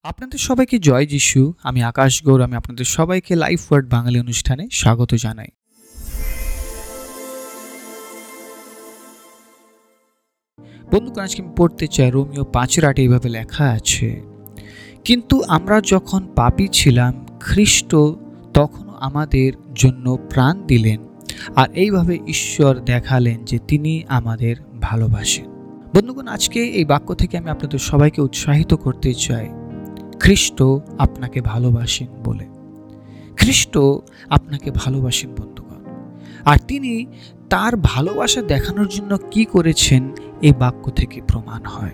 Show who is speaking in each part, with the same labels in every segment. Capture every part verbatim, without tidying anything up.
Speaker 1: আপনাদের সবাইকে জয় যিশু। আমি আকাশ গৌর। আমি আপনাদের সবাইকে লাইফ ওয়ার্ড বাঙালি অনুষ্ঠানে স্বাগত জানাই। বন্ধুগণ, আজকে আমি পড়তে চাই রোমিও পাঁচের আটে এইভাবে লেখা আছে, কিন্তু আমরা যখন পাপী ছিলাম খ্রিস্ট তখনও আমাদের জন্য প্রাণ দিলেন, আর এইভাবে ঈশ্বর দেখালেন যে তিনি আমাদের ভালোবাসেন। বন্ধুগণ, আজকে এই বাক্য থেকে আমি আপনাদের সবাইকে উৎসাহিত করতে চাই, খ্রিস্ট আপনাকে ভালোবাসেন বলে। খ্রিস্ট আপনাকে ভালোবাসেন বন্ধুগণ, আর তিনি তার ভালোবাসা দেখানোর জন্য কি করেছেন এই বাক্য থেকে প্রমাণ হয়।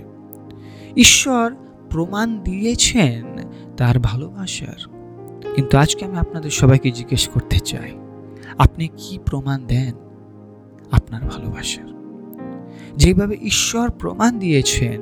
Speaker 1: ঈশ্বর প্রমাণ দিয়েছেন তার ভালোবাসার, কিন্তু আজকে আমি আপনাদের সবাইকে জিজ্ঞেস করতে চাই, আপনি কি প্রমাণ দেন আপনার ভালোবাসার? যেভাবে ঈশ্বর প্রমাণ দিয়েছেন,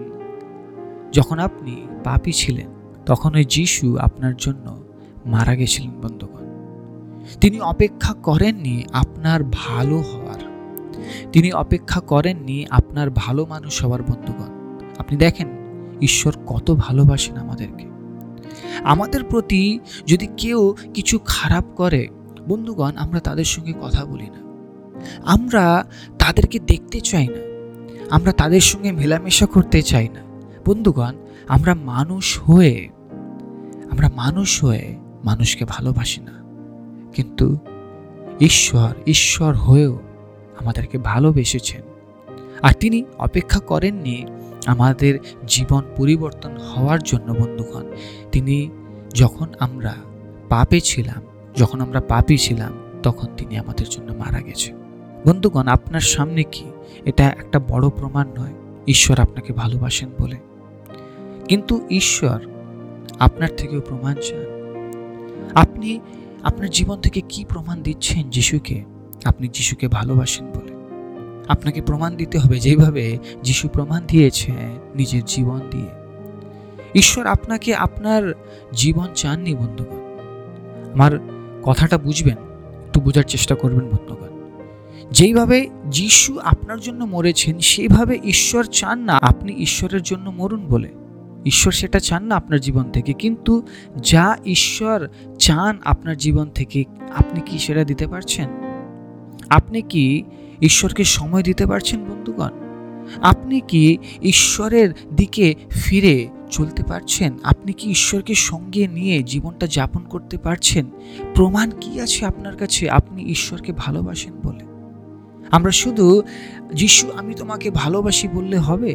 Speaker 1: যখন আপনি পাপী ছিলেন তখন ওই যিশু আপনার জন্য মারা গেছিলেন বন্ধুগণ। তিনি অপেক্ষা করেননি আপনার ভালো হওয়ার, তিনি অপেক্ষা করেননি আপনার ভালো মানুষ হওয়ার বন্ধুগণ। আপনি দেখেন ঈশ্বর কত ভালোবাসেন আমাদেরকে। আমাদের প্রতি যদি কেউ কিছু খারাপ করে বন্ধুগণ, আমরা তাদের সঙ্গে কথা বলি না, আমরা তাদেরকে দেখতে চাই না, আমরা তাদের সঙ্গে মেলামেশা করতে চাই না বন্ধুগণ। আমরা মানুষ হয়ে আমরা মানুষ হয়ে মানুষকে ভালোবাসি না, কিন্তু ঈশ্বর ঈশ্বর হয়েও আমাদেরকে ভালোবেসেছেন। আর তিনি অপেক্ষা করেননি আমাদের জীবন পরিবর্তন হওয়ার জন্য বন্ধুগণ। তিনি যখন আমরা পাপে ছিলাম যখন আমরা পাপী ছিলাম তখন তিনি আমাদের জন্য মারা গেছেন বন্ধুগণ। আপনার সামনে কি এটা একটা বড় প্রমাণ নয় ঈশ্বর আপনাকে ভালোবাসেন বলে? কিন্তু ঈশ্বর আপনার থেকেও প্রমাণ চান। আপনি আপনার জীবন থেকে কি প্রমাণ দিচ্ছেন যিশুকে? আপনি যিশুকে ভালোবাসেন বলে। আপনাকে প্রমাণ দিতে হবে যেভাবে যিশু প্রমাণ দিয়েছে নিজের জীবন দিয়ে। ঈশ্বর আপনাকে আপনার জীবন চাননি বন্ধুগণ। আমার কথাটা বুঝবেন, একটু বোঝার চেষ্টা করবেন বন্ধুগণ। যেইভাবে যিশু আপনার জন্য মরেছেন সেইভাবে ঈশ্বর চান না আপনি ঈশ্বরের জন্য মরুন বলে। ঈশ্বর সেটা চান না আপনার জীবন থেকে, কিন্তু যা ঈশ্বর চান আপনার জীবন থেকে আপনি কি সেটা দিতে পারছেন? আপনি কি ঈশ্বরকে সময় দিতে পারছেন বন্ধুগণ? আপনি কি ঈশ্বরের দিকে ফিরে চলতে পারছেন? আপনি কি ঈশ্বরকে সঙ্গে নিয়ে জীবনটা যাপন করতে পারছেন? প্রমাণ কি আছে আপনার কাছে আপনি ঈশ্বরকে ভালোবাসেন বলে? আমরা শুধু যিশু আমি তোমাকে ভালোবাসি বললে হবে,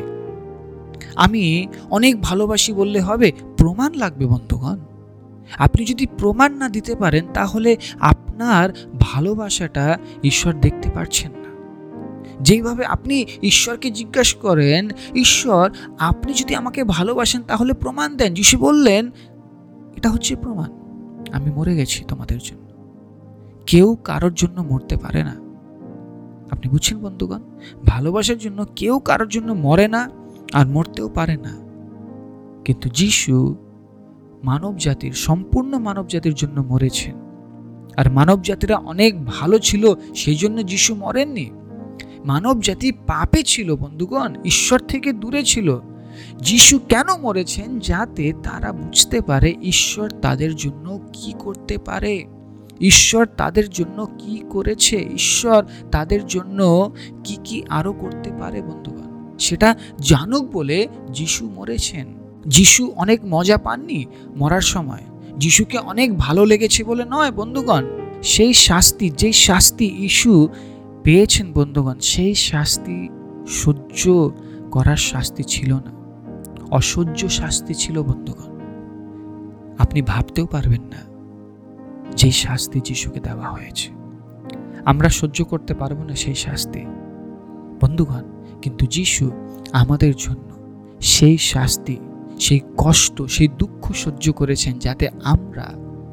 Speaker 1: আমি অনেক ভালোবাসি বললে হবে? প্রমাণ লাগবে বন্ধুগণ। আপনি যদি প্রমাণ না দিতে পারেন তাহলে আপনার ভালোবাসাটা ঈশ্বর দেখতে পারছেন না। যেইভাবে আপনি ঈশ্বরকে জিজ্ঞাসা করেন, ঈশ্বর আপনি যদি আমাকে ভালোবাসেন তাহলে প্রমাণ দেন। যিশু বললেন, এটা হচ্ছে প্রমাণ, আমি মরে গেছি তোমাদের জন্য। কেউ কারোর জন্য মরতে পারে না। আপনি বুঝছেন বন্ধুগণ? ভালোবাসার জন্য কেউ কারোর জন্য মরে না আর মরতেও পারে না, কিন্তু যিশু মানব জাতির সম্পূর্ণ মানব জাতির জন্য মরেছেন। আর মানব জাতিরা অনেক ভালো ছিল সেই জন্য যিশু মরেননি। মানব জাতি পাপে ছিল বন্ধুগণ, ঈশ্বর থেকে দূরে ছিল। যিশু কেন মরেছেন? যাতে তারা বুঝতে পারে ঈশ্বর তাদের জন্য কি করতে পারে, ঈশ্বর তাদের জন্য কি করেছে, ঈশ্বর তাদের জন্য কি কি আরো করতে পারে বন্ধুগণ। সেটা জানুক বলে যিশু মরেছেন। যিশু অনেক মজা পাননি মরার সময়, যিশুকে অনেক ভালো লেগেছে বলে নয় বন্ধুগণ। সেই শাস্তি যেই শাস্তি যিশু পেয়েছেন বন্ধুগণ, সেই শাস্তি সহ্য করার শাস্তি ছিল না, অসহ্য শাস্তি ছিল বন্ধুগণ। আপনি ভাবতেও পারবেন না যেই শাস্তি যিশুকে দেওয়া হয়েছে। আমরা সহ্য করতে পারবো না সেই শাস্তি বন্ধুগণ, কিন্তু যিশু আমাদের জন্য সেই শাস্তি, সেই কষ্ট, সেই দুঃখ সহ্য করেছেন যাতে আমরা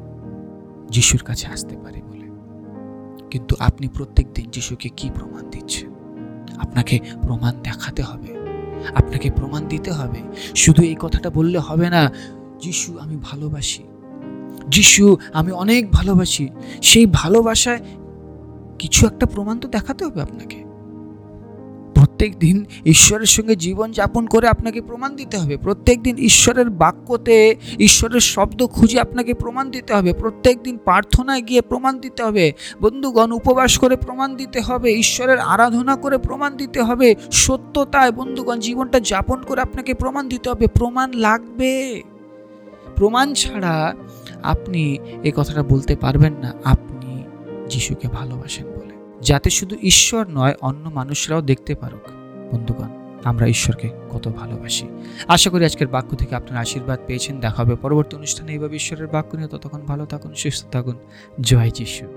Speaker 1: যিশুর কাছে আসতে পারি বলে। কিন্তু আপনি প্রত্যেক দিন যিশুকে কি প্রমাণ দিচ্ছেন? আপনাকে প্রমাণ দেখাতে হবে, আপনাকে প্রমাণ দিতে হবে। শুধু এই কথাটা বললে হবে না, যিশু আমি ভালোবাসি, যিশু আমি অনেক ভালোবাসি। সেই ভালোবাসায় কিছু একটা প্রমাণ তো দেখাতে হবে আপনাকে। প্রত্যেক দিন ঈশ্বরের সঙ্গে জীবন যাপন করে আপনাকে প্রমাণ দিতে হবে। প্রত্যেক দিন ঈশ্বরের বাক্যতে ঈশ্বরের শব্দ খুঁজে আপনাকে প্রমাণ দিতে হবে। প্রত্যেক দিন প্রার্থনায় গিয়ে প্রমাণ দিতে হবে। বন্ধুগণ, উপবাস করে প্রমাণ দিতে হবে। ঈশ্বরের আরাধনা করে প্রমাণ দিতে হবে। সত্যতায় বন্ধুগণ জীবনটা যাপন করে আপনাকে প্রমাণ দিতে হবে। প্রমাণ লাগবে। প্রমাণ ছাড়া আপনি এই কথাটা বলতে পারবেন না আপনি যিশুকে ভালোবাসেন বলে, যাতে শুধু ঈশ্বর নয় অন্য মানুষরাও দেখতে পারুক বন্ধুগণ আমরা ঈশ্বরকে কত ভালোবাসি। আশা করি আজকের বাক্য থেকে আপনারা আশীর্বাদ পেয়েছেন। দেখা হবে পরবর্তী অনুষ্ঠানে এইভাবে ঈশ্বরের বাক্য নিয়ে। ততক্ষণ ভালো থাকুন, সুস্থ থাকুন। জয় যিশু।